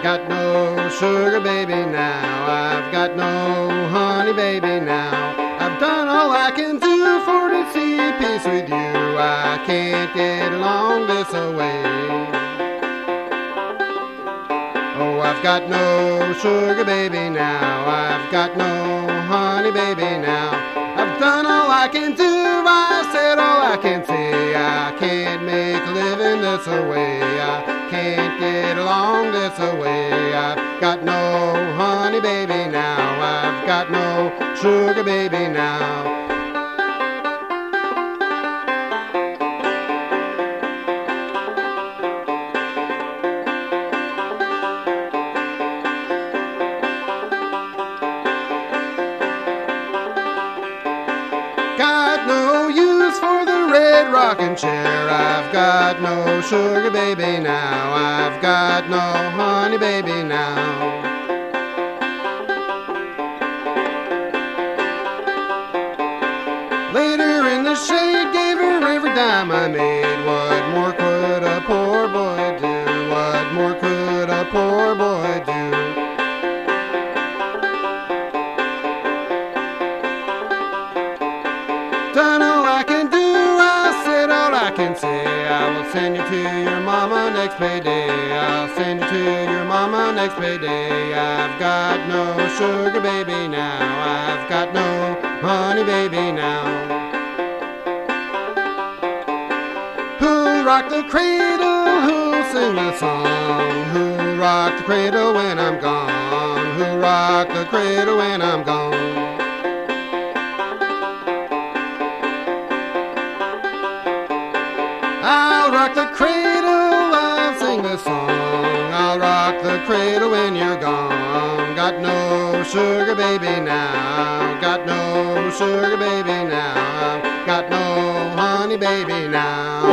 got no sugar baby now. I've got no honey baby now. I've done all I can do for to see peace with you. I can't get along this way. Oh, I've got no sugar baby now. I've got no honey baby now. I've done all I can do. I said all I can say. I can't make a living this way. I can't get along this way. I've got no honey baby now. I've got no sugar baby now. Got no use for the red rocking chair. I've got no sugar baby now. I've got no honey baby now. Later in the shade, gave her every dime I made. What more could a poor boy do? What more could a poor boy do? Done all I can do, I said all I can say. I will send you to your mama next payday. I'll send you to your mama next payday. I've got no sugar baby now. I've got no honey baby now. Who'll rock the cradle? Who'll sing the song? Who'll rock the cradle when I'm gone? Who'll rock the cradle when I'm gone? I'll rock the cradle, I'll sing the song. I'll rock the cradle when you're gone. Got no sugar baby now. Got no sugar baby now. Got no honey baby now.